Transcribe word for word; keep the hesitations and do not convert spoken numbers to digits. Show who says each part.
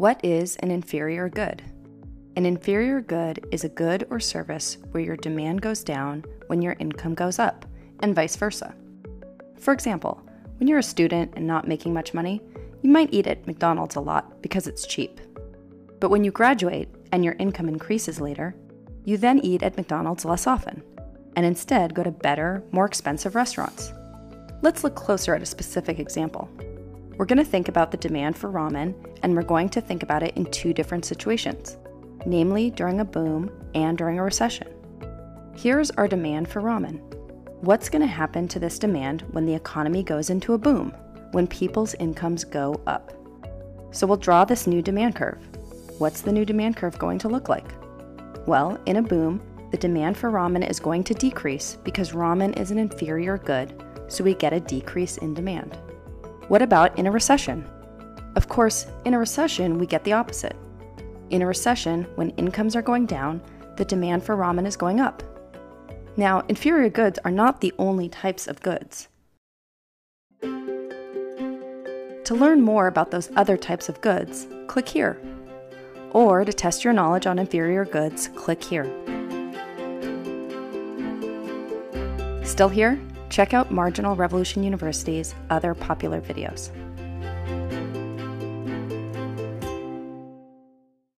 Speaker 1: What is an inferior good? An inferior good is a good or service where your demand goes down when your income goes up, and vice versa. For example, when you're a student and not making much money, you might eat at McDonald's a lot because it's cheap. But when you graduate and your income increases later, you then eat at McDonald's less often, and instead go to better, more expensive restaurants. Let's look closer at a specific example. We're going to think about the demand for ramen, and we're going to think about it in two different situations, namely during a boom and during a recession. Here's our demand for ramen. What's going to happen to this demand when the economy goes into a boom, when people's incomes go up? So we'll draw this new demand curve. What's the new demand curve going to look like? Well, in a boom, the demand for ramen is going to decrease because ramen is an inferior good, so we get a decrease in demand. What about in a recession? Of course, in a recession, we get the opposite. In a recession, when incomes are going down, the demand for ramen is going up. Now, inferior goods are not the only types of goods. To learn more about those other types of goods, click here. Or to test your knowledge on inferior goods, click here. Still here? Check out Marginal Revolution University's other popular videos.